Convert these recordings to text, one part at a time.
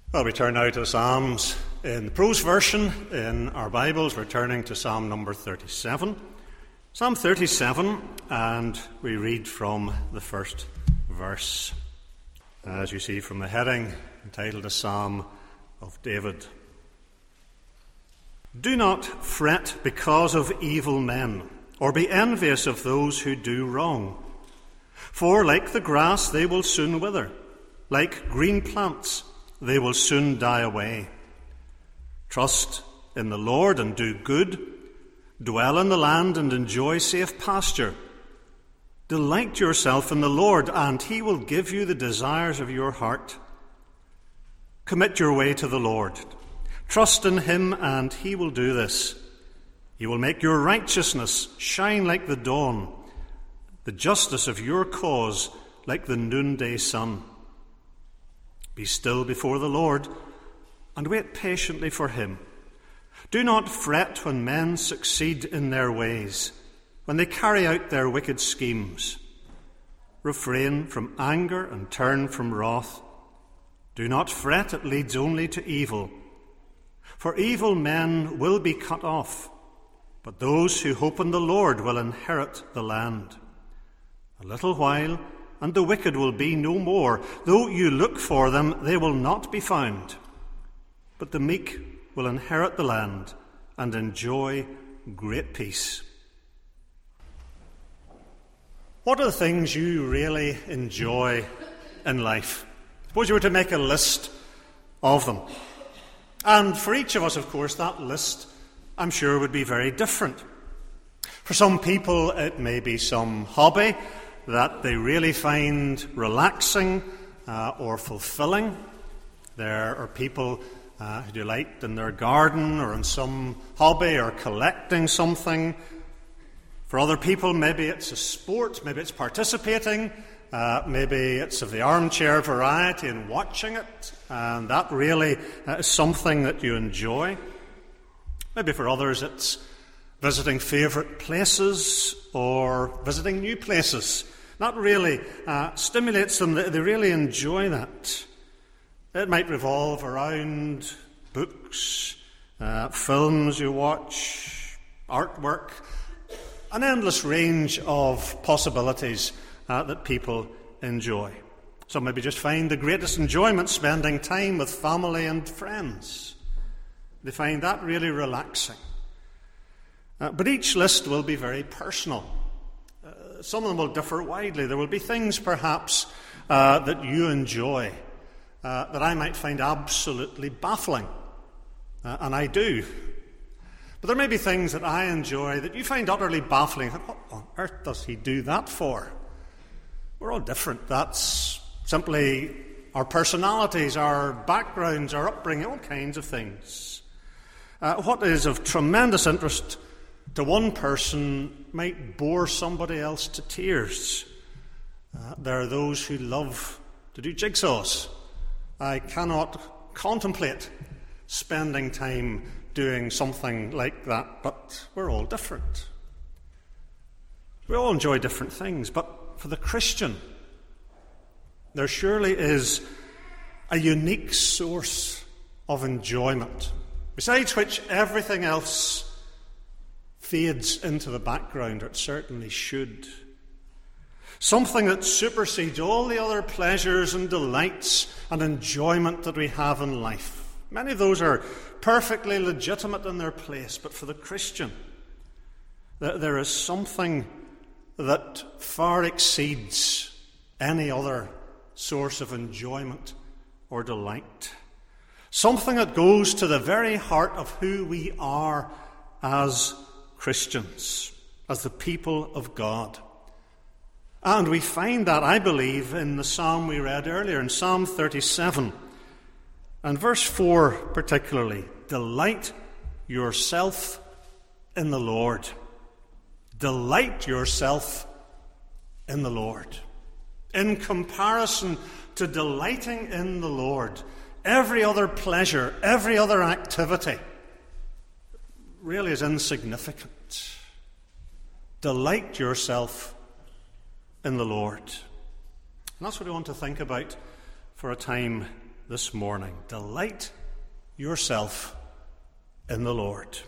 Well, we turn now to Psalms. In the prose version in our Bibles, we're turning to Psalm number 37. Psalm 37, and we read from the first verse. As you see from the heading, entitled A Psalm of David. Do not fret because of evil men, or be envious of those who do wrong. For like the grass they will soon wither, like green plants they will soon die away. Trust in the Lord and do good. Dwell in the land and enjoy safe pasture. Delight yourself in the Lord, and he will give you the desires of your heart. Commit your way to the Lord. Trust in him, and he will do this. He will make your righteousness shine like the dawn, the justice of your cause like the noonday sun. Be still before the Lord and wait patiently for him. Do not fret when men succeed in their ways, when they carry out their wicked schemes. Refrain from anger and turn from wrath. Do not fret, it leads only to evil. For evil men will be cut off, but those who hope in the Lord will inherit the land. A little while, and the wicked will be no more. Though you look for them, they will not be found. But the meek will inherit the land and enjoy great peace. What are the things you really enjoy in life? Suppose you were to make a list of them. And for each of us, of course, that list, I'm sure, would be very different. For some people, it may be some hobby that they really find relaxing or fulfilling. There are people who delight in their garden or in some hobby or collecting something. For other people, maybe it's a sport, maybe it's participating, maybe it's of the armchair variety and watching it, and that really is something that you enjoy. Maybe for others it's visiting favourite places or visiting new places. That really stimulates them. They really enjoy that. It might revolve around books, films you watch, artwork, an endless range of possibilities that people enjoy. Some maybe just find the greatest enjoyment spending time with family and friends. They find that really relaxing. But each list will be very personal. Some of them will differ widely. There will be things, perhaps, that you enjoy that I might find absolutely baffling. And I do. But there may be things that I enjoy that you find utterly baffling. What on earth does he do that for? We're all different. That's simply our personalities, our backgrounds, our upbringing, all kinds of things. What is of tremendous interest to one person might bore somebody else to tears. There are those who love to do jigsaws. I cannot contemplate spending time doing something like that, but we're all different. We all enjoy different things, but for the Christian, there surely is a unique source of enjoyment, besides which everything else fades into the background, or it certainly should. Something that supersedes all the other pleasures and delights and enjoyment that we have in life. Many of those are perfectly legitimate in their place, but for the Christian, there is something that far exceeds any other source of enjoyment or delight. Something that goes to the very heart of who we are as Christians, as the people of God. And we find that, I believe, in the psalm we read earlier, in Psalm 37, and verse 4 particularly. Delight yourself in the Lord. Delight yourself in the Lord. In comparison to delighting in the Lord, every other pleasure, every other activity really is insignificant. Delight yourself in the Lord. And that's what we want to think about for a time this morning. Delight yourself in the Lord.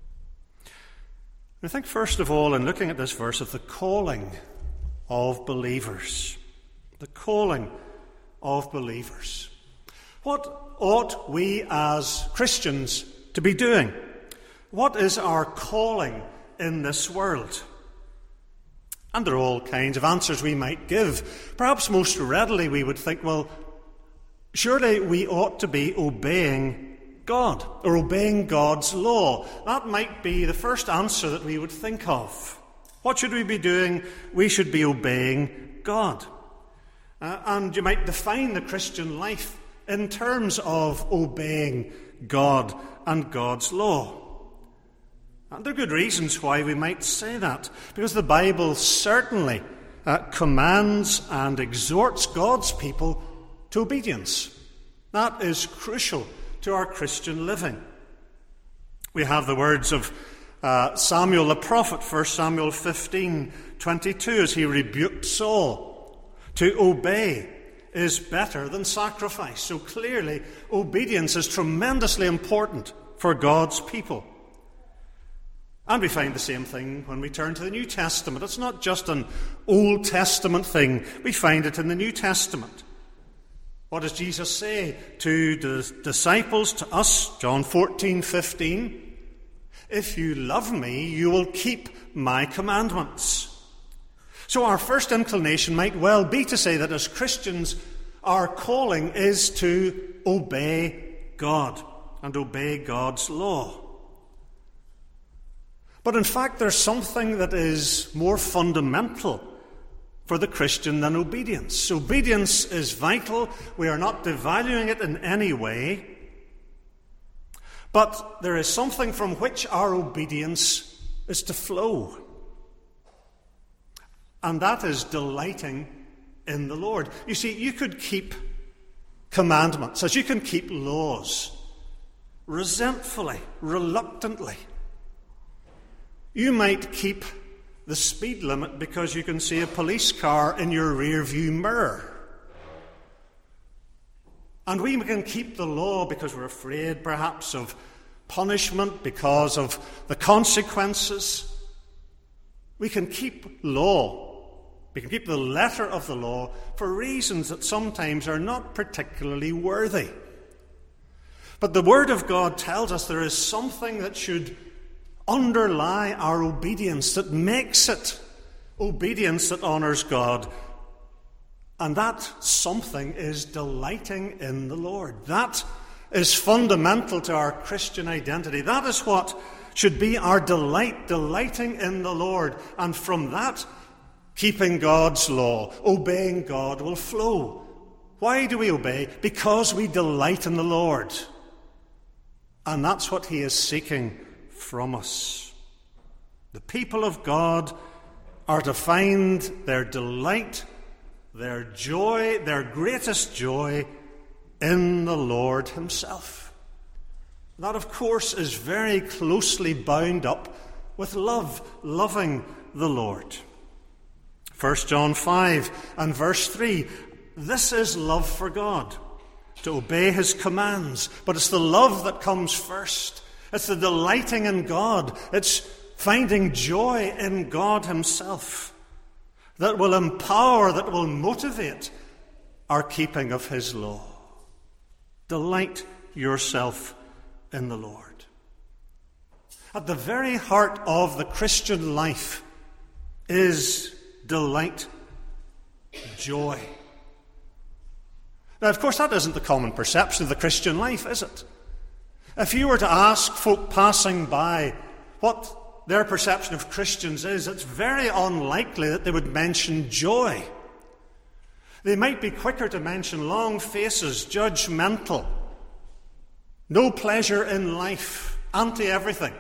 I think first of all, in looking at this verse, of the calling of believers. The calling of believers. What ought we as Christians to be doing? What is our calling in this world? And there are all kinds of answers we might give. Perhaps most readily we would think, well, surely we ought to be obeying God, or obeying God's law. That might be the first answer that we would think of. What should we be doing? We should be obeying God. And you might define the Christian life in terms of obeying God and God's law. And there are good reasons why we might say that, because the Bible certainly commands and exhorts God's people to obedience. That is crucial to our Christian living. We have the words of Samuel the prophet, 1 Samuel 15:22, as he rebuked Saul. To obey is better than sacrifice. So clearly, obedience is tremendously important for God's people. And we find the same thing when we turn to the New Testament. It's not just an Old Testament thing. We find it in the New Testament. What does Jesus say to the disciples, to us? John 14:15. If you love me, you will keep my commandments. So our first inclination might well be to say that as Christians, our calling is to obey God and obey God's law. But in fact, there's something that is more fundamental for the Christian than obedience. Obedience is vital. We are not devaluing it in any way. But there is something from which our obedience is to flow. And that is delighting in the Lord. You see, you could keep commandments, as you can keep laws, resentfully, reluctantly. You might keep the speed limit because you can see a police car in your rear-view mirror. And we can keep the law because we're afraid, perhaps, of punishment, because of the consequences. We can keep law. We can keep the letter of the law for reasons that sometimes are not particularly worthy. But the Word of God tells us there is something that should underlie our obedience, that makes it obedience that honours God. And that something is delighting in the Lord. That is fundamental to our Christian identity. That is what should be our delight, delighting in the Lord. And from that, keeping God's law, obeying God will flow. Why do we obey? Because we delight in the Lord. And that's what He is seeking from us. The people of God are to find their delight, their joy, their greatest joy in the Lord Himself. That, of course, is very closely bound up with love, loving the Lord. 1 John 5 and verse 3, this is love for God, to obey His commands. But it's the love that comes first. It's the delighting in God. It's finding joy in God Himself that will empower, that will motivate our keeping of His law. Delight yourself in the Lord. At the very heart of the Christian life is delight, joy. Now, of course, that isn't the common perception of the Christian life, is it? If you were to ask folk passing by what their perception of Christians is, it's very unlikely that they would mention joy. They might be quicker to mention long faces, judgmental, no pleasure in life, anti-everything.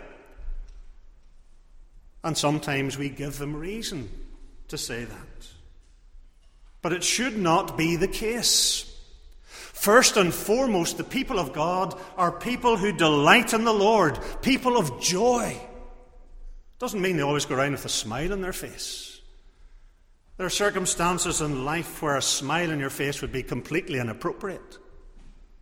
And sometimes we give them reason to say that. But it should not be the case. First and foremost, the people of God are people who delight in the Lord, people of joy. Doesn't mean they always go around with a smile on their face. There are circumstances in life where a smile on your face would be completely inappropriate.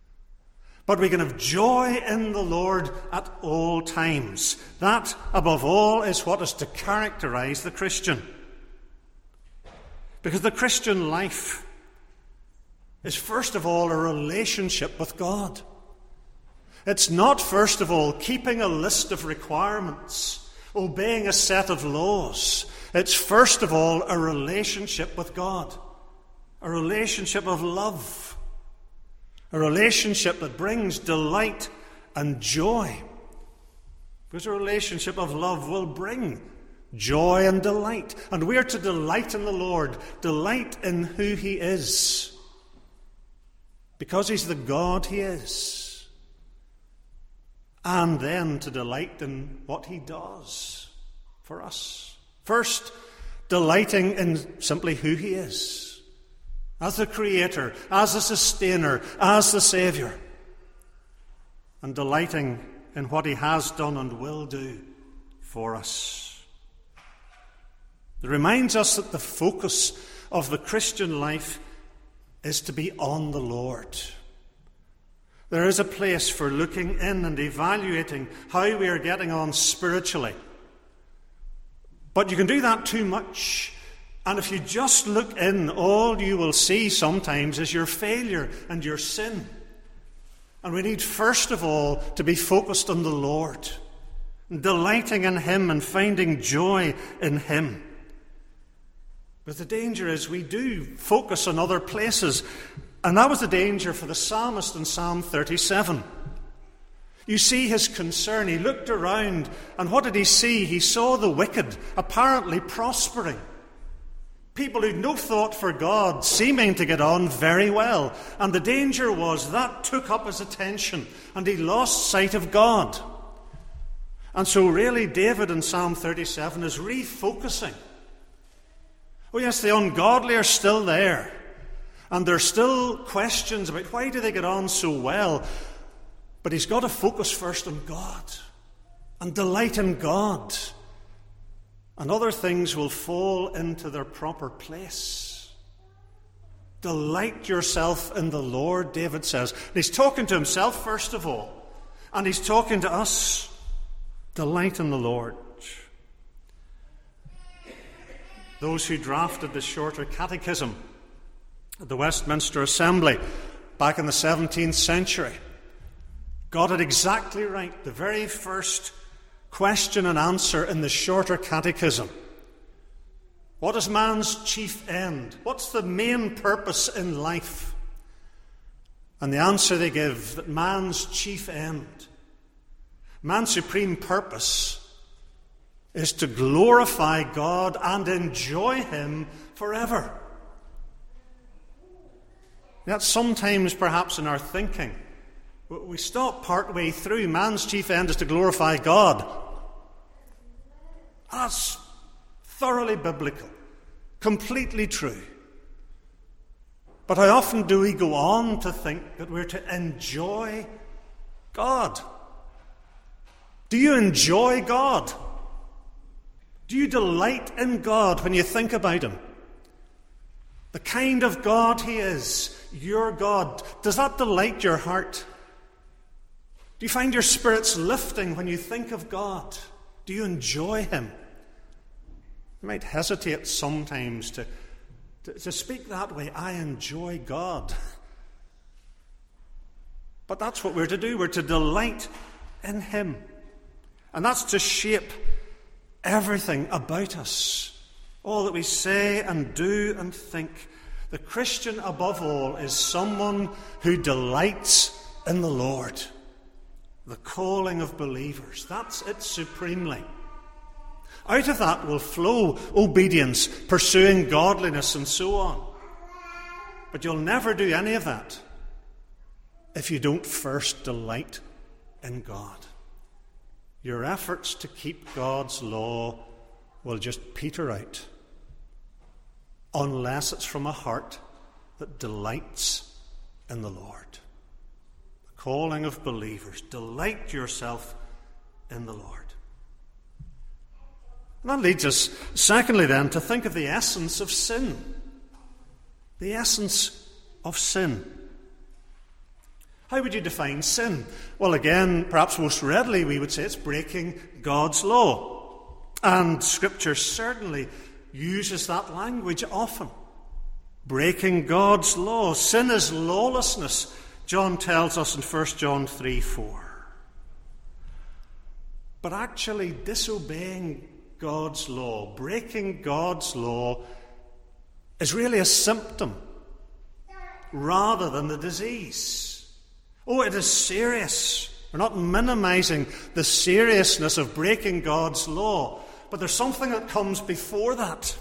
But we can have joy in the Lord at all times. That, above all, is what is to characterize the Christian. Because the Christian life is, first of all, a relationship with God. It's not, first of all, keeping a list of requirements, obeying a set of laws. It's, first of all, a relationship with God, a relationship of love, a relationship that brings delight and joy. Because a relationship of love will bring joy and delight. And we are to delight in the Lord, delight in who He is, because He's the God He is. And then to delight in what He does for us. First, delighting in simply who He is, as the Creator, as the Sustainer, as the Saviour. And delighting in what He has done and will do for us. It reminds us that the focus of the Christian life is to be on the Lord. There is a place for looking in and evaluating how we are getting on spiritually. But you can do that too much. And if you just look in, all you will see sometimes is your failure and your sin. And we need, first of all, to be focused on the Lord, delighting in Him and finding joy in Him. But the danger is we do focus on other places. And that was the danger for the psalmist in Psalm 37. You see his concern. He looked around, and what did he see? He saw the wicked apparently prospering. People who'd no thought for God, seeming to get on very well. And the danger was that took up his attention, and he lost sight of God. And so really David in Psalm 37 is refocusing. Oh yes, the ungodly are still there. And there's still questions about why do they get on so well. But he's got to focus first on God and delight in God. And other things will fall into their proper place. Delight yourself in the Lord, David says. And he's talking to himself first of all. And he's talking to us. Delight in the Lord. Those who drafted the Shorter Catechism at the Westminster Assembly back in the 17th century got it exactly right. The very first question and answer in the Shorter Catechism. What is man's chief end? What's the main purpose in life? And the answer they give, that man's chief end, man's supreme purpose, is to glorify God and enjoy Him forever. Yet sometimes, perhaps in our thinking, we stop partway through. Man's chief end is to glorify God. That's thoroughly biblical, completely true. But how often do we go on to think that we're to enjoy God? Do you enjoy God? Do you delight in God when you think about Him? The kind of God He is, your God. Does that delight your heart? Do you find your spirits lifting when you think of God? Do you enjoy Him? You might hesitate sometimes to speak that way. I enjoy God. But that's what we're to do. We're to delight in Him. And that's to shape everything about us, all that we say and do and think. The Christian, above all, is someone who delights in the Lord. The calling of believers. That's it supremely. Out of that will flow obedience, pursuing godliness, and so on. But you'll never do any of that if you don't first delight in God. Your efforts to keep God's law will just peter out unless it's from a heart that delights in the Lord. The calling of believers. Delight yourself in the Lord. And that leads us, secondly then, to think of the essence of sin. The essence of sin. How would you define sin? Well, again, perhaps most readily we would say it's breaking God's law. And Scripture certainly uses that language often. Breaking God's law. Sin is lawlessness, John tells us in 1 John 3:4. But actually disobeying God's law, breaking God's law, is really a symptom rather than the disease. Oh, it is serious. We're not minimizing the seriousness of breaking God's law, but there's something that comes before that.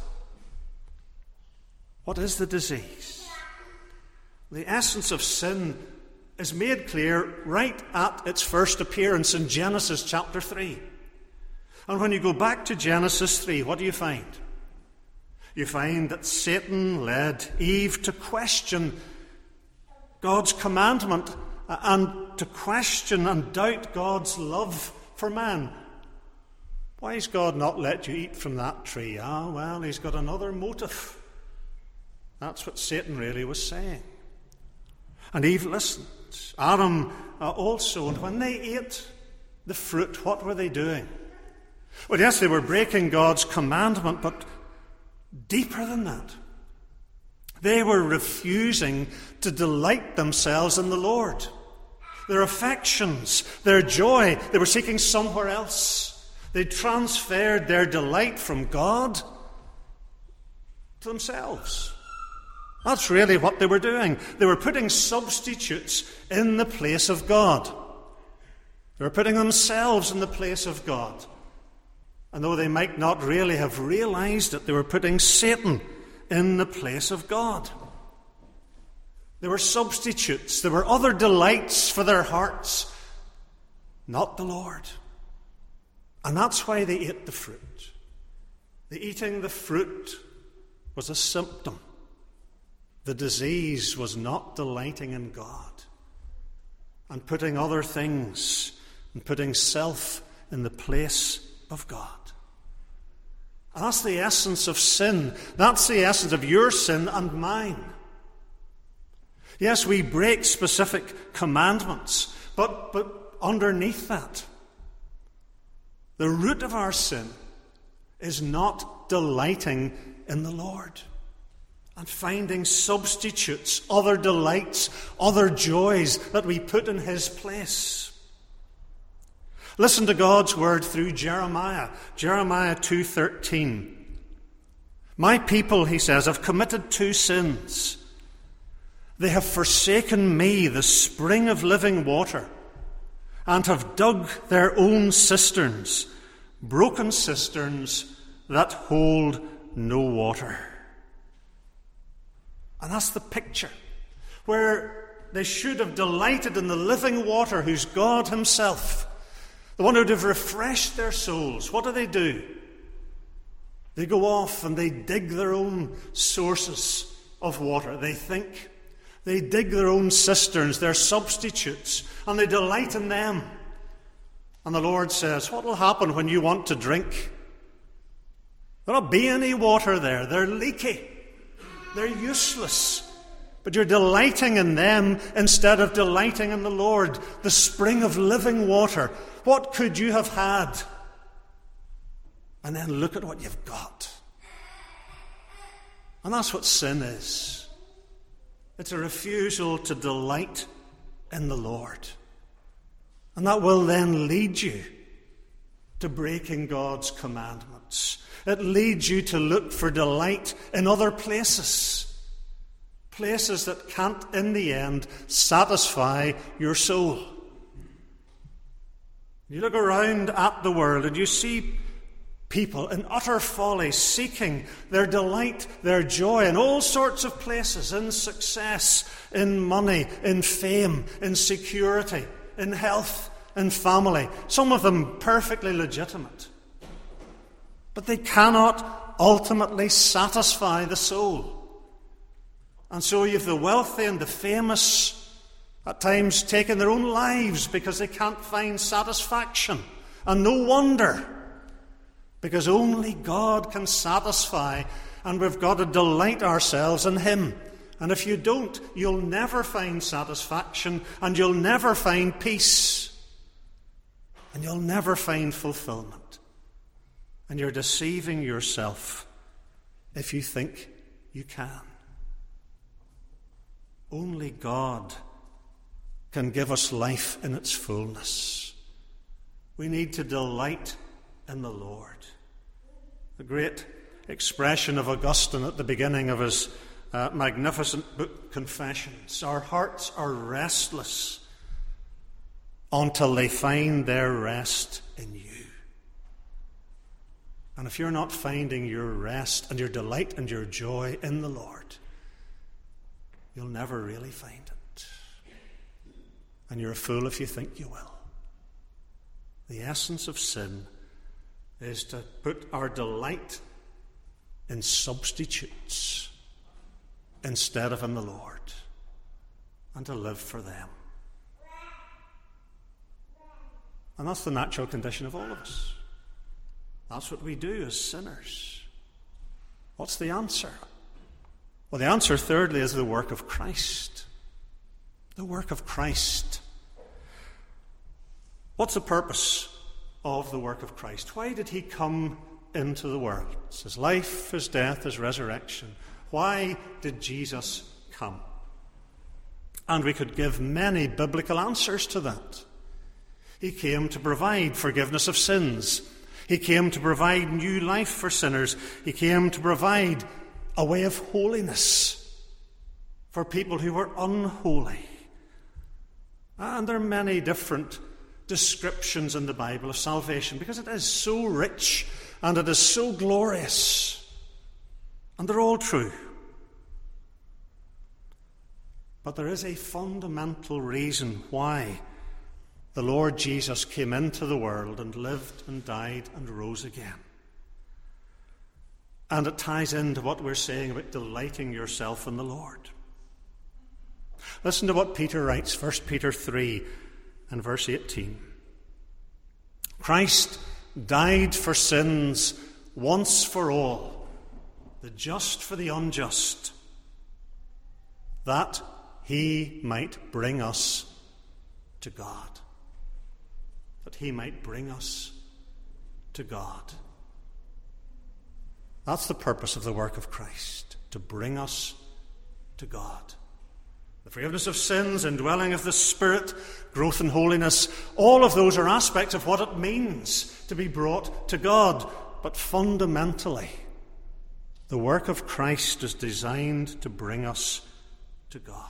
What is the disease? The essence of sin is made clear right at its first appearance in Genesis chapter 3. And when you go back to Genesis 3, what do you find? You find that Satan led Eve to question God's commandment and to question and doubt God's love for man. Why has God not let you eat from that tree? Ah, well, he's got another motive. That's what Satan really was saying. And Eve listened. Adam also. And when they ate the fruit, what were they doing? Well, yes, they were breaking God's commandment, but deeper than that. They were refusing to delight themselves in the Lord. Their affections, their joy, they were seeking somewhere else. They transferred their delight from God to themselves. That's really what they were doing. They were putting substitutes in the place of God. They were putting themselves in the place of God. And though they might not really have realized it, they were putting Satan in the place of God. There were substitutes. There were other delights for their hearts, not the Lord. And that's why they ate the fruit. The eating the fruit was a symptom. The disease was not delighting in God and putting other things and putting self in the place of God. And that's the essence of sin. That's the essence of your sin and mine. Yes, we break specific commandments, but underneath that, the root of our sin is not delighting in the Lord and finding substitutes, other delights, other joys that we put in his place. Listen to God's word through Jeremiah 2:13. My people, he says, have committed two sins. They have forsaken me, the spring of living water, and have dug their own cisterns, broken cisterns that hold no water. And that's the picture, where they should have delighted in the living water, who's God himself, the one who would have refreshed their souls. What do? They go off and they dig their own sources of water. They dig their own cisterns, their substitutes, and they delight in them. And the Lord says, what will happen when you want to drink? There'll not be any water there. They're leaky. They're useless. But you're delighting in them instead of delighting in the Lord, the spring of living water. What could you have had? And then look at what you've got. And that's what sin is. It's a refusal to delight in the Lord. And that will then lead you to breaking God's commandments. It leads you to look for delight in other places. Places that can't, in the end, satisfy your soul. You look around at the world and you see people in utter folly seeking their delight, their joy in all sorts of places, in success, in money, in fame, in security, in health, in family. Some of them perfectly legitimate. But they cannot ultimately satisfy the soul. And so you have the wealthy and the famous at times taking their own lives because they can't find satisfaction. And no wonder, because only God can satisfy, and we've got to delight ourselves in him And if you don't, you'll never find satisfaction, and you'll never find peace, and you'll never find fulfillment. And you're deceiving yourself if you think you can. Only God can give us life in its fullness. We need to delight in the Lord. The great expression of Augustine at the beginning of his magnificent book, Confessions. Our hearts are restless until they find their rest in you. And if you're not finding your rest and your delight and your joy in the Lord, you'll never really find it. And you're a fool if you think you will. The essence of sin is to put our delight in substitutes instead of in the Lord, and to live for them. And that's the natural condition of all of us. That's what we do as sinners. What's the answer? Well, the answer, thirdly, is the work of Christ. The work of Christ. What's the purpose of the work of Christ? Why did he come into the world? It's his life, his death, his resurrection. Why did Jesus come? And we could give many biblical answers to that. He came to provide forgiveness of sins. He came to provide new life for sinners. He came to provide a way of holiness for people who were unholy. And there are many different descriptions in the Bible of salvation, because it is so rich and it is so glorious. And they're all true. But there is a fundamental reason why the Lord Jesus came into the world and lived and died and rose again. And it ties into what we're saying about delighting yourself in the Lord. Listen to what Peter writes, 1 Peter 3 and verse 18. Christ died for sins once for all, the just for the unjust, that he might bring us to God. That he might bring us to God. That's the purpose of the work of Christ, to bring us to God. The forgiveness of sins, indwelling of the Spirit, growth in holiness, all of those are aspects of what it means to be brought to God. But fundamentally, the work of Christ is designed to bring us to God.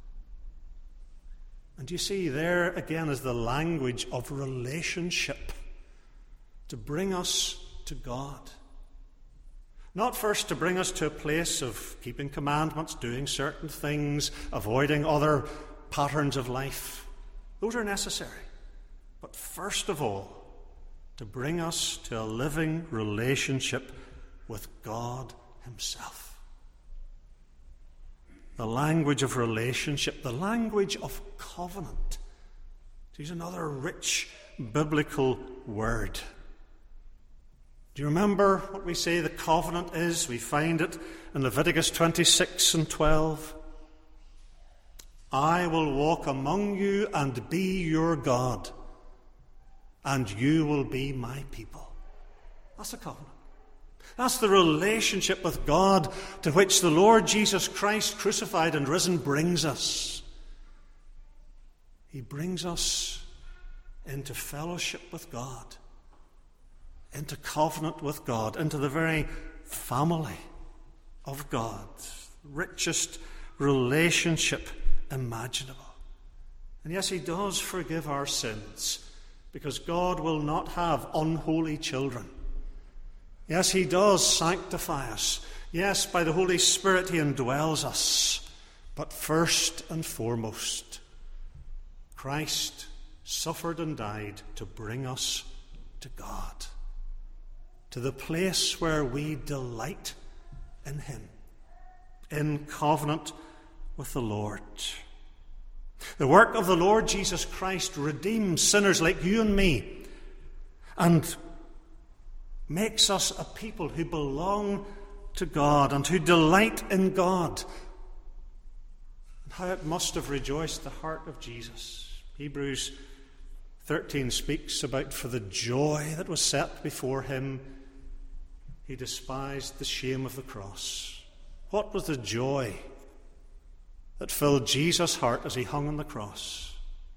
And you see, there again is the language of relationship, to bring us to God. Not first to bring us to a place of keeping commandments, doing certain things, avoiding other patterns of life. Those are necessary. But first of all, to bring us to a living relationship with God himself. The language of relationship, the language of covenant. To use another rich biblical word. Do you remember what we say the covenant is? We find it in Leviticus 26 and 12. I will walk among you and be your God, and you will be my people. That's the covenant. That's the relationship with God to which the Lord Jesus Christ, crucified and risen, brings us. He brings us into fellowship with God, into covenant with God, into the very family of God. Richest relationship imaginable. And yes, he does forgive our sins, because God will not have unholy children. Yes, he does sanctify us. Yes, by the Holy Spirit he indwells us. But first and foremost, Christ suffered and died to bring us to God, to the place where we delight in him, in covenant with the Lord. The work of the Lord Jesus Christ redeems sinners like you and me, and makes us a people who belong to God and who delight in God. How it must have rejoiced the heart of Jesus. Hebrews 13 speaks about, for the joy that was set before him, he despised the shame of the cross. What was the joy that filled Jesus' heart as he hung on the cross?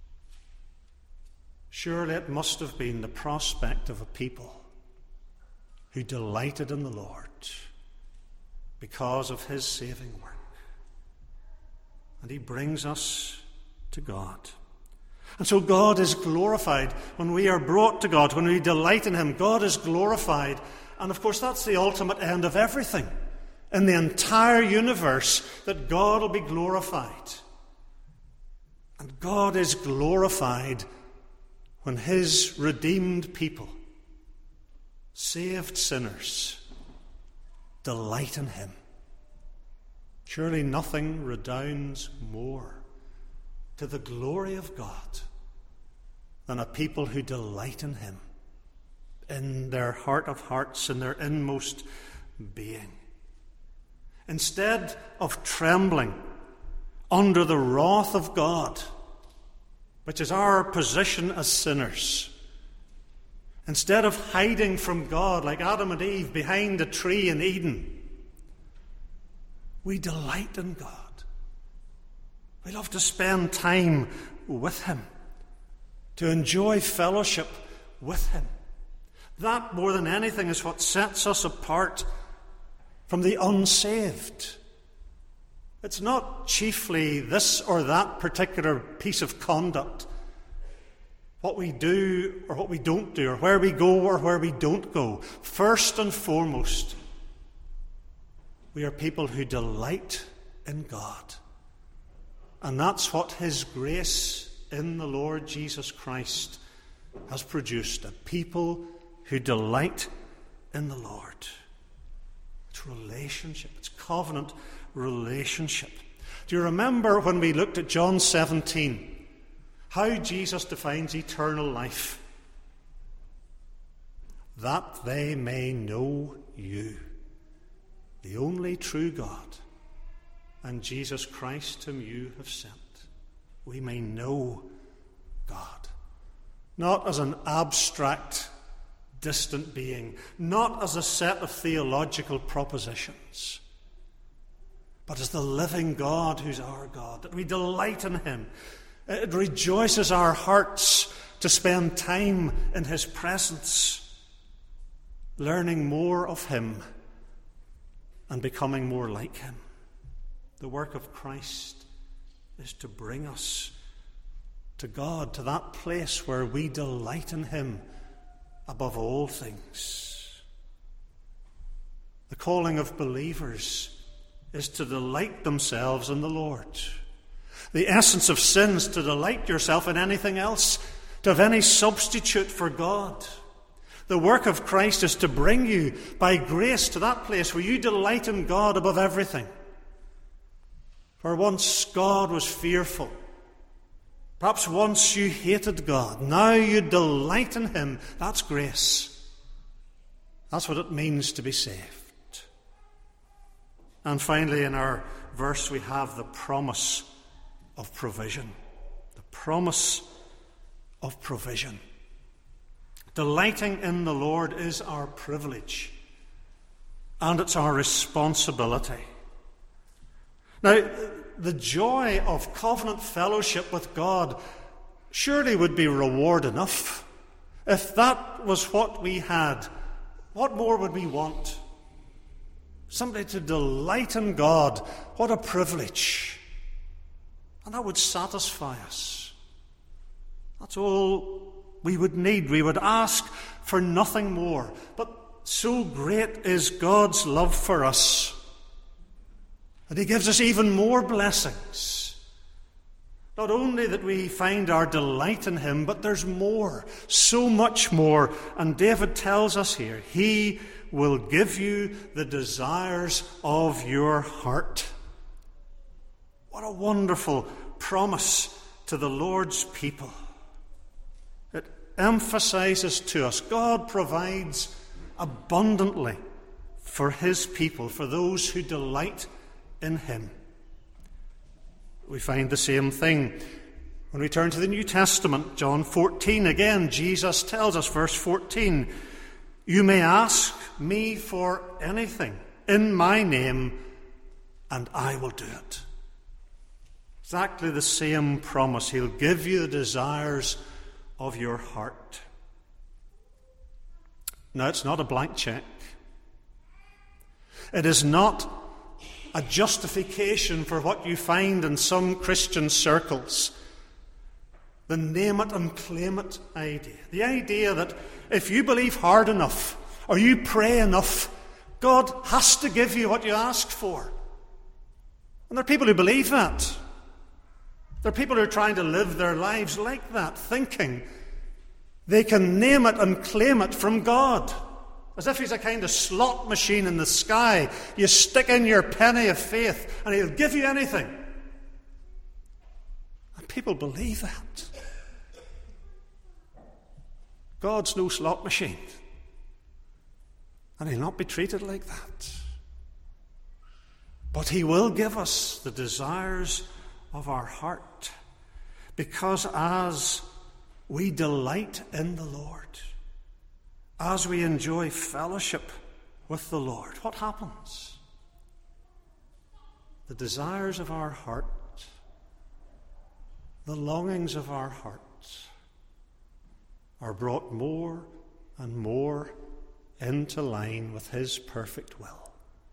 Surely it must have been the prospect of a people who delighted in the Lord because of his saving work. And he brings us to God. And so God is glorified when we are brought to God, when we delight in him. God is glorified. And of course, that's the ultimate end of everything. In the entire universe, that God will be glorified. And God is glorified when his redeemed people, saved sinners, delight in him. Surely nothing redounds more to the glory of God than a people who delight in him, in their heart of hearts, in their inmost being. Instead of trembling under the wrath of God, which is our position as sinners, instead of hiding from God like Adam and Eve behind a tree in Eden, we delight in God. We love to spend time with him, to enjoy fellowship with him. That, more than anything, is what sets us apart from the unsaved. It's not chiefly this or that particular piece of conduct, what we do or what we don't do, or where we go or where we don't go. First and foremost, we are people who delight in God. And that's what his grace in the Lord Jesus Christ has produced, a people who delight in the Lord. It's relationship, it's covenant relationship. Do you remember when we looked at John 17, how Jesus defines eternal life? That they may know you, the only true God, and Jesus Christ whom you have sent. We may know God, not as an abstract, distant being, not as a set of theological propositions, but as the living God who's our God, that we delight in him. It rejoices our hearts to spend time in his presence, learning more of him and becoming more like him. The work of Christ is to bring us to God, to that place where we delight in him above all things. The calling of believers is to delight themselves in the Lord. The essence of sin is to delight yourself in anything else, to have any substitute for God. The work of Christ is to bring you by grace to that place where you delight in God above everything. For once God was fearful. Perhaps once you hated God. Now you delight in him. That's grace. That's what it means to be saved. And finally, in our verse, we have the promise of provision. The promise of provision. Delighting in the Lord is our privilege, and it's our responsibility. Now, the joy of covenant fellowship with God surely would be reward enough. If that was what we had, what more would we want? Simply to delight in God, what a privilege. And that would satisfy us. That's all we would need. We would ask for nothing more. But so great is God's love for us that he gives us even more blessings. Not only that we find our delight in him, but there's more, so much more. And David tells us here, he will give you the desires of your heart. What a wonderful promise to the Lord's people. It emphasizes to us God provides abundantly for his people, for those who delight in him. we find the same thing. When we turn to the New Testament, John 14, again, Jesus tells us, verse 14, "You may ask me for anything in my name, and I will do it." Exactly the same promise. He'll give you the desires of your heart. Now, it's not a blank check. It is not a justification for what you find in some Christian circles. The name it and claim it idea. The idea that if you believe hard enough or you pray enough, God has to give you what you ask for. And there are people who believe that. There are people who are trying to live their lives like that, thinking they can name it and claim it from God. As if he's a kind of slot machine in the sky. You stick in your penny of faith and he'll give you anything. And people believe that. God's no slot machine. And he'll not be treated like that. But he will give us the desires of our heart. Because as we delight in the Lord, as we enjoy fellowship with the Lord, what happens? The desires of our heart, the longings of our heart, are brought more and more into line with his perfect will.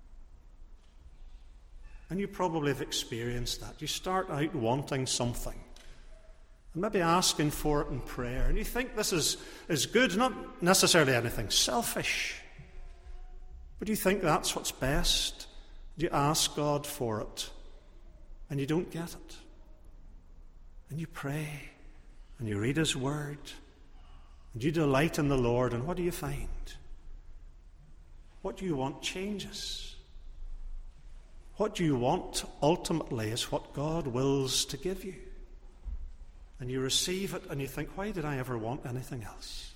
And you probably have experienced that. You start out wanting something, and maybe asking for it in prayer, and you think this is good, not necessarily anything selfish, but you think that's what's best. You ask God for it, and you don't get it. And you pray, and you read his word, and you delight in the Lord, and what do you find? What you want changes. What you want ultimately is what God wills to give you. And you receive it and you think, why did I ever want anything else?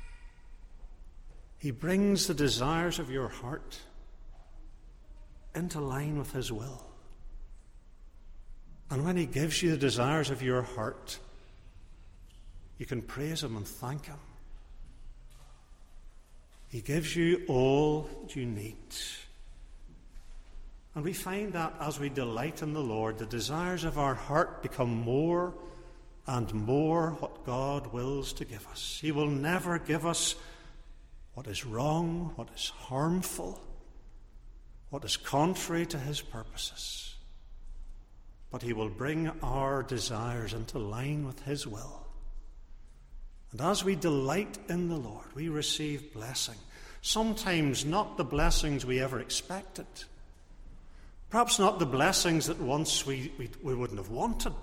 He brings the desires of your heart into line with his will. And when he gives you the desires of your heart, you can praise him and thank him. He gives you all that you need. And we find that as we delight in the Lord, the desires of our heart become more and more what God wills to give us. He will never give us what is wrong, what is harmful, what is contrary to his purposes. But he will bring our desires into line with his will. And as we delight in the Lord, we receive blessing. Sometimes not the blessings we ever expected. Perhaps not the blessings that once we wouldn't have wanted.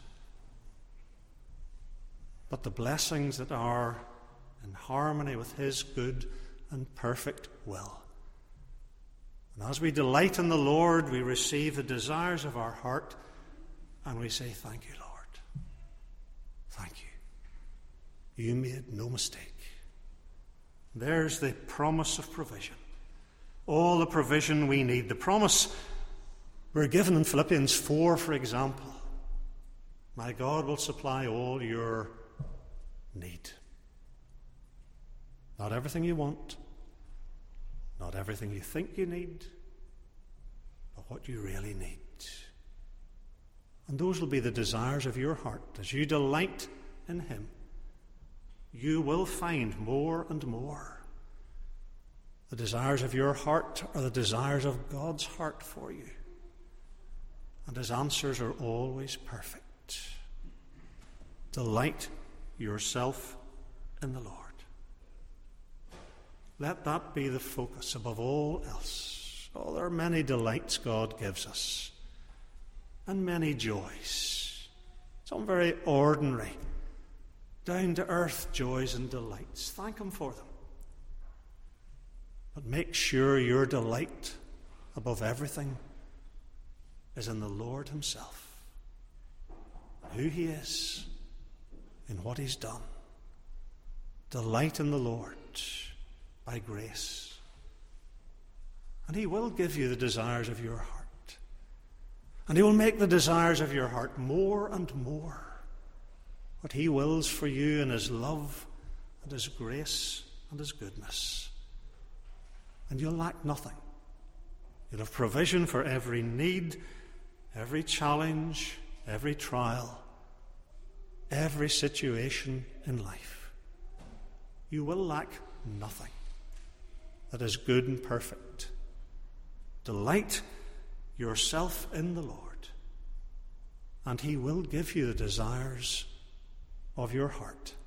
But the blessings that are in harmony with his good and perfect will. And as we delight in the Lord, we receive the desires of our heart, and we say, thank you, Lord. Thank you. You made no mistake. There's the promise of provision. All the provision we need. The promise we're given in Philippians 4, for example. My God will supply all your need. Not everything you want, not everything you think you need, but what you really need. And those will be the desires of your heart. As you delight in him, you will find more and more. The desires of your heart are the desires of God's heart for you. And his answers are always perfect. Delight yourself in the Lord. Let that be the focus above all else. Oh, there are many delights God gives us, and many joys. Some very ordinary, down-to-earth joys and delights. Thank him for them. But make sure your delight above everything is in the Lord himself, who he is, in what he's done. Delight in the Lord by grace. And he will give you the desires of your heart. And he will make the desires of your heart more and more what he wills for you in his love and his grace and his goodness. And you'll lack nothing. You'll have provision for every need, every challenge, every trial, every situation in life. You will lack nothing that is good and perfect. Delight yourself in the Lord, and he will give you the desires of your heart.